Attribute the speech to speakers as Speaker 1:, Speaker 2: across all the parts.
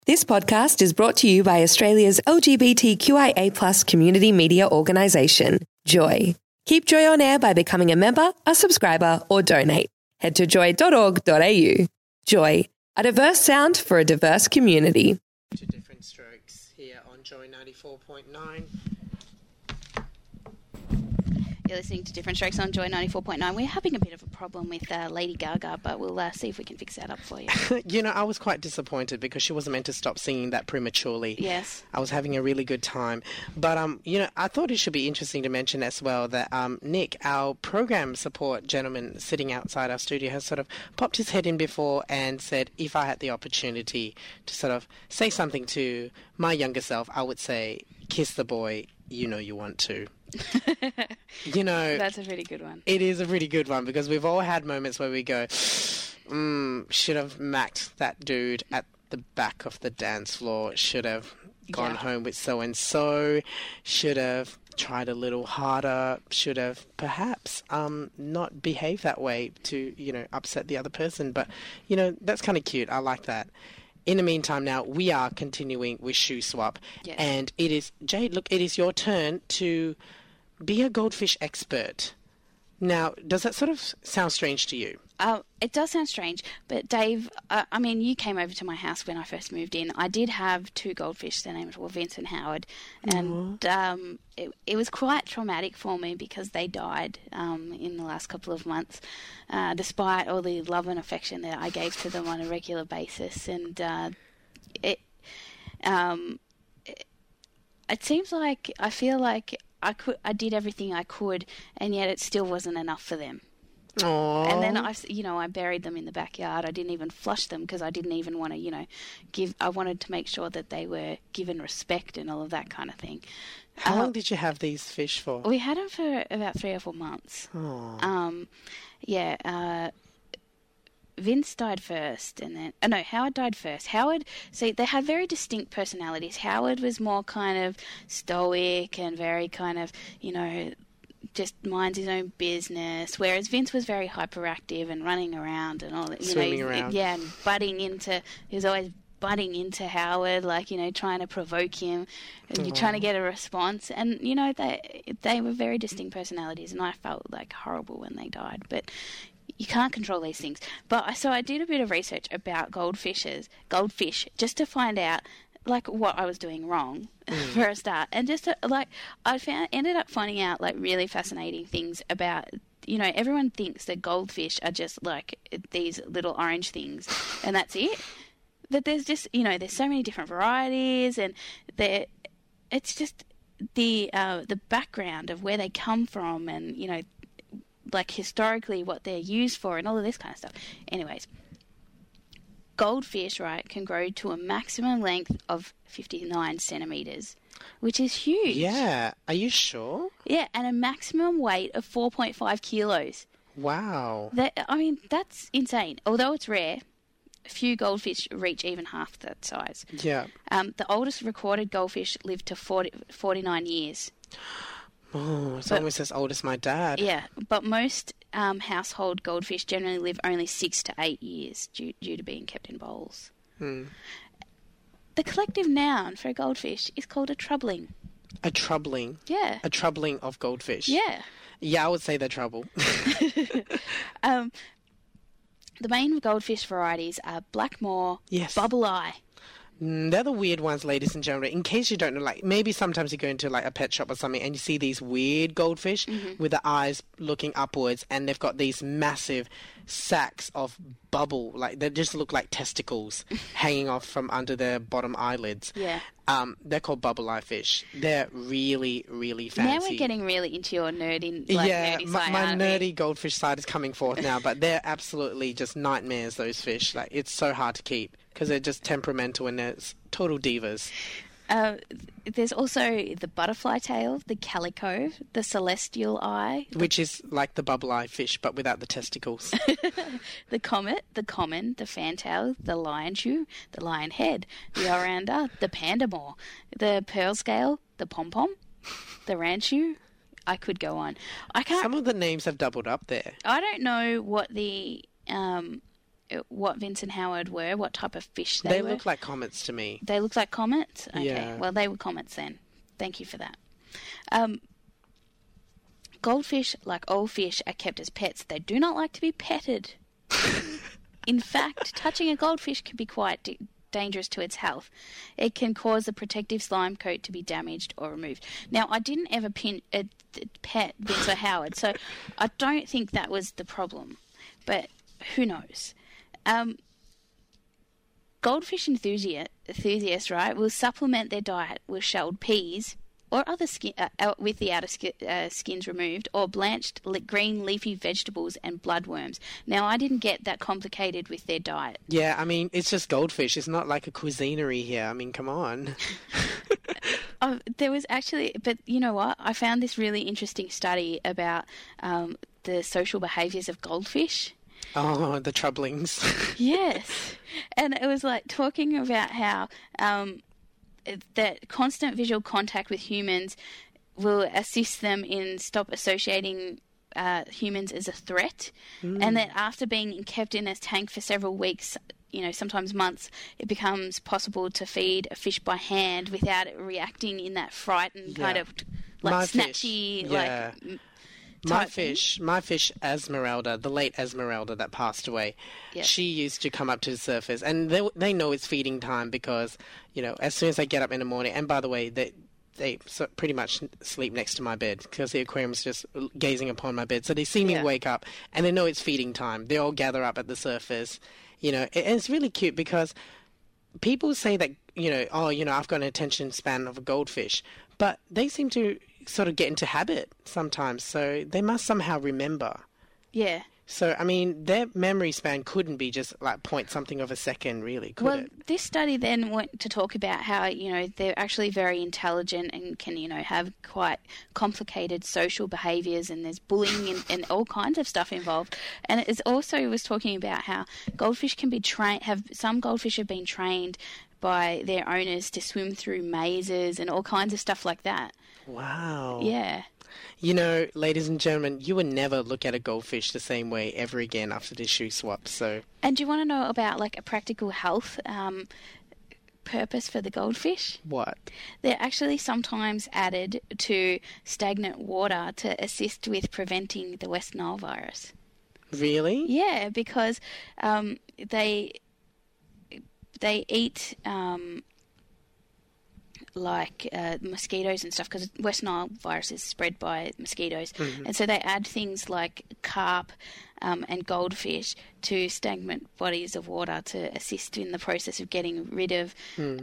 Speaker 1: This podcast is brought to you by Australia's LGBTQIA+ community media organisation, Joy. Keep Joy on air by becoming a member, a subscriber, or donate. Head to joy.org.au. Joy, a diverse sound for a diverse community.
Speaker 2: To Different Strokes here on Joy 94.9.
Speaker 3: You're listening to Different Strokes on Joy 94.9. We're having a bit of a problem with Lady Gaga, but we'll see if we can fix that up for you.
Speaker 2: You know, I was quite disappointed because she wasn't meant to stop singing that prematurely.
Speaker 3: Yes.
Speaker 2: I was having a really good time. But, you know, I thought it should be interesting to mention as well that Nick, our program support gentleman sitting outside our studio, has sort of popped his head in before and said, if I had the opportunity to sort of say something to my younger self, I would say, kiss the boy you know you want to. You know,
Speaker 3: that's a pretty good one.
Speaker 2: It is a pretty good one because we've all had moments where we go, should have macked that dude at the back of the dance floor, should have gone home with so-and-so, should have tried a little harder, should have perhaps not behaved that way to, you know, upset the other person. But, you know, that's kind of cute. I like that. In the meantime, now we are continuing with Shoe Swap.
Speaker 3: Yes.
Speaker 2: And it is, Jade, look, it is your turn to be a goldfish expert. Now, does that sort of sound strange to you?
Speaker 3: It does sound strange, but Dave, I mean, you came over to my house when I first moved in. I did have two goldfish. Their names were Vince and Howard, and it was quite traumatic for me because they died in the last couple of months, despite all the love and affection that I gave to them on a regular basis. And it seems like I feel like I did everything I could, and yet it still wasn't enough for them.
Speaker 2: Aww.
Speaker 3: And then I buried them in the backyard. I didn't even flush them because I didn't even want to, I wanted to make sure that they were given respect and all of that kind of thing.
Speaker 2: How long did you have these fish for?
Speaker 3: We had them for about 3 or 4 months. Vince died first, and then Howard died first. Howard, see, they had very distinct personalities. Howard was more kind of stoic and very kind of, just minds his own business, whereas Vince was very hyperactive and running around and all that.
Speaker 2: Swimming around.
Speaker 3: Yeah, and he was always butting into Howard, trying to provoke him, and you're trying to get a response. And, they were very distinct personalities, and I felt horrible when they died. But you can't control these things. So I did a bit of research about goldfish, just to find out what I was doing wrong for a start, and just ended up finding out really fascinating things about. Everyone thinks that goldfish are just these little orange things, and that's it. But there's just there's so many different varieties, and it's just the background of where they come from, and historically what they're used for, and all of this kind of stuff. Anyways. Goldfish, can grow to a maximum length of 59 centimetres, which is huge.
Speaker 2: Yeah. Are you sure?
Speaker 3: Yeah, and a maximum weight of 4.5 kilos.
Speaker 2: Wow.
Speaker 3: That's insane. Although it's rare, few goldfish reach even half that size.
Speaker 2: Yeah.
Speaker 3: The oldest recorded goldfish lived to 49 years.
Speaker 2: Oh, it's almost as old as my dad.
Speaker 3: Yeah, but most household goldfish generally live only 6 to 8 years due to being kept in bowls. The collective noun for a goldfish is called a troubling.
Speaker 2: A troubling?
Speaker 3: Yeah.
Speaker 2: A troubling of goldfish?
Speaker 3: Yeah.
Speaker 2: Yeah, I would say they're trouble.
Speaker 3: The main goldfish varieties are Blackmore,
Speaker 2: yes.
Speaker 3: Bubble Eye.
Speaker 2: They're the weird ones, ladies and gentlemen. In case you don't know, maybe sometimes you go into a pet shop or something and you see these weird goldfish with the eyes looking upwards, and they've got these massive sacks of bubble, they just look like testicles hanging off from under their bottom eyelids.
Speaker 3: Yeah.
Speaker 2: They're called bubble eye fish. They're really, really fancy.
Speaker 3: Now we're getting really into your nerdy
Speaker 2: nerdy
Speaker 3: side.
Speaker 2: My nerdy goldfish side is coming forth now, but they're absolutely just nightmares, those fish. It's so hard to keep because they're just temperamental and they're total divas.
Speaker 3: There's also the butterfly tail, the calico, the celestial eye.
Speaker 2: Which is like the bubble eye fish, but without the testicles.
Speaker 3: The comet, the common, the fantail, the lion shoe, the lion head, the oranda, the pandamore, the pearl scale, the pom-pom, the ranchu. I could go on. I can't.
Speaker 2: Some of the names have doubled up there.
Speaker 3: I don't know what the what Vincent Howard were, what type of fish they were?
Speaker 2: They look like comets to me.
Speaker 3: They look like comets? Okay.
Speaker 2: Yeah.
Speaker 3: Well, they were comets then. Thank you for that. Goldfish, like all fish, are kept as pets. They do not like to be petted. In fact, touching a goldfish can be quite dangerous to its health. It can cause the protective slime coat to be damaged or removed. Now, I didn't ever pet Vincent Howard, so I don't think that was the problem. But who knows? Goldfish enthusiasts, right, will supplement their diet with shelled peas or other with the outer skins removed, or blanched green leafy vegetables and bloodworms. Now, I didn't get that complicated with their diet.
Speaker 2: Yeah, I mean, it's just goldfish. It's not like a cuisinery here. I mean, come on.
Speaker 3: There was actually, but you know what? I found this really interesting study about the social behaviours of goldfish.
Speaker 2: Oh, the troublings.
Speaker 3: Yes. And it was like talking about how that constant visual contact with humans will assist them in stop associating humans as a threat, and that after being kept in a tank for several weeks, sometimes months, it becomes possible to feed a fish by hand without it reacting in that frightened kind of like snatchy,
Speaker 2: My fish Esmeralda, the late Esmeralda that passed away, she used to come up to the surface, and they know it's feeding time because, as soon as I get up in the morning, and by the way, they pretty much sleep next to my bed because the aquarium's just gazing upon my bed. So they see me wake up, and they know it's feeding time. They all gather up at the surface, and it's really cute because people say that, I've got an attention span of a goldfish, but they seem to sort of get into habit sometimes, so they must somehow remember.
Speaker 3: Yeah.
Speaker 2: So, I mean, their memory span couldn't be just like point something of a second, really, could it?
Speaker 3: This study then went to talk about how, they're actually very intelligent and can, have quite complicated social behaviours, and there's bullying and all kinds of stuff involved. And it also was talking about how goldfish can be some goldfish have been trained by their owners to swim through mazes and all kinds of stuff like that.
Speaker 2: Wow.
Speaker 3: Yeah.
Speaker 2: Ladies and gentlemen, you will never look at a goldfish the same way ever again after this shoe swap. So.
Speaker 3: And do you want to know about like a practical health purpose for the goldfish?
Speaker 2: What?
Speaker 3: They're actually sometimes added to stagnant water to assist with preventing the West Nile virus.
Speaker 2: Really?
Speaker 3: Yeah, because they eat mosquitoes and stuff, because West Nile virus is spread by mosquitoes. Mm-hmm. And so they add things like carp and goldfish to stagnant bodies of water to assist in the process of getting rid of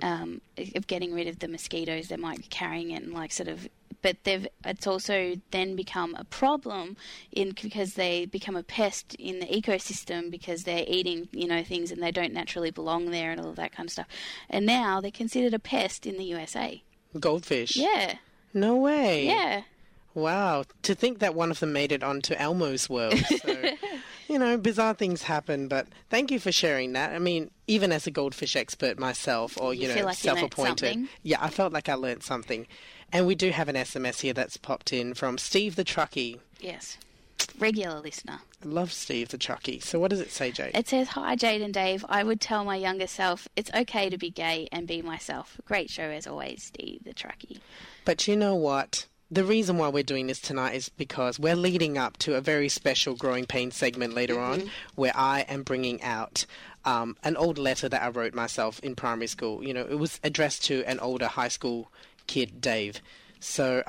Speaker 3: the mosquitoes that might be carrying it, and but it's also then become a problem because they become a pest in the ecosystem because they're eating, things, and they don't naturally belong there and all that kind of stuff. And now they're considered a pest in the USA.
Speaker 2: Goldfish?
Speaker 3: Yeah.
Speaker 2: No way.
Speaker 3: Yeah.
Speaker 2: Wow. To think that one of them made it onto Elmo's world. So, bizarre things happen, but thank you for sharing that. I mean, even as a goldfish expert myself, or,
Speaker 3: feel like
Speaker 2: self-appointed. Yeah, I felt like I learned something. And we do have an SMS here that's popped in from Steve the Truckie.
Speaker 3: Yes. Regular listener.
Speaker 2: I love Steve the Truckie. So what does it say, Jade?
Speaker 3: It says, "Hi, Jade and Dave. I would tell my younger self it's okay to be gay and be myself. Great show as always, Steve the Truckie."
Speaker 2: But you know what? The reason why we're doing this tonight is because we're leading up to a very special Growing Pains segment later on, where I am bringing out an old letter that I wrote myself in primary school. It was addressed to an older high school kid, Dave. So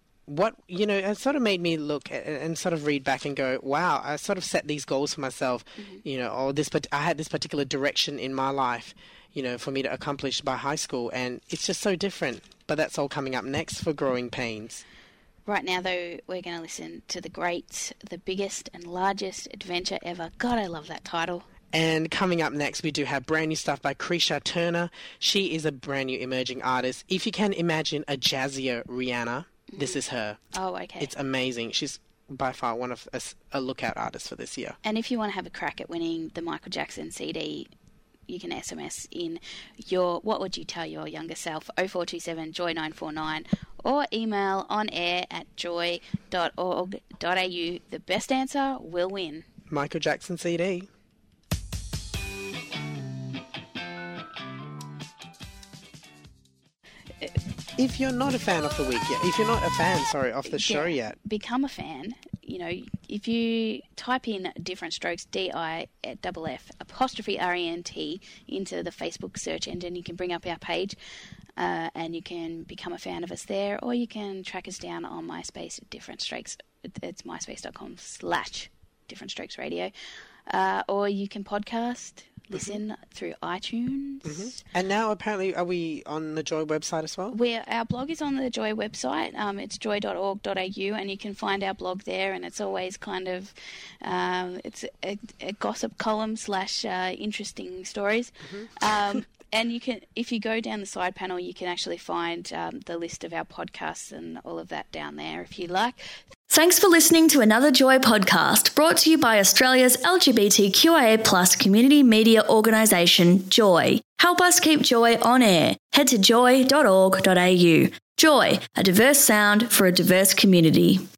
Speaker 2: it sort of made me look and sort of read back and go, wow, I sort of set these goals for myself, I had this particular direction in my life, for me to accomplish by high school, and it's just so different. But that's all coming up next for Growing Pains.
Speaker 3: Right now, though, we're going to listen to the biggest and largest adventure ever. God, I love that title.
Speaker 2: And coming up next, we do have brand new stuff by Krisha Turner. She is a brand new emerging artist. If you can imagine a jazzier Rihanna, this is her.
Speaker 3: Oh, okay.
Speaker 2: It's amazing. She's by far one of a lookout artist for this year.
Speaker 3: And if you want to have a crack at winning the Michael Jackson CD, you can SMS in what would you tell your younger self, 0427 Joy 949, or email onair@joy.org.au. The best answer will win.
Speaker 2: Michael Jackson CD. if you're not a fan of the week yet, if you're not a fan, of the show yet,
Speaker 3: become a fan. You know, if you type in Different Strokes, DIFF 'RENT into the Facebook search engine, you can bring up our page and you can become a fan of us there, or you can track us down on MySpace at Different Strokes. It's myspace.com/Different Strokes Radio. Or you can podcast, listen through iTunes.
Speaker 2: Mm-hmm. And now apparently are we on the Joy website as well?
Speaker 3: Our blog is on the Joy website. It's joy.org.au, and you can find our blog there, and it's always kind of it's a gossip column / interesting stories. Mm-hmm. And you can, if you go down the side panel, you can actually find the list of our podcasts and all of that down there if you like.
Speaker 4: Thanks for listening to another Joy podcast brought to you by Australia's LGBTQIA+ community media organisation, Joy. Help us keep Joy on air. Head to joy.org.au. Joy, a diverse sound for a diverse community.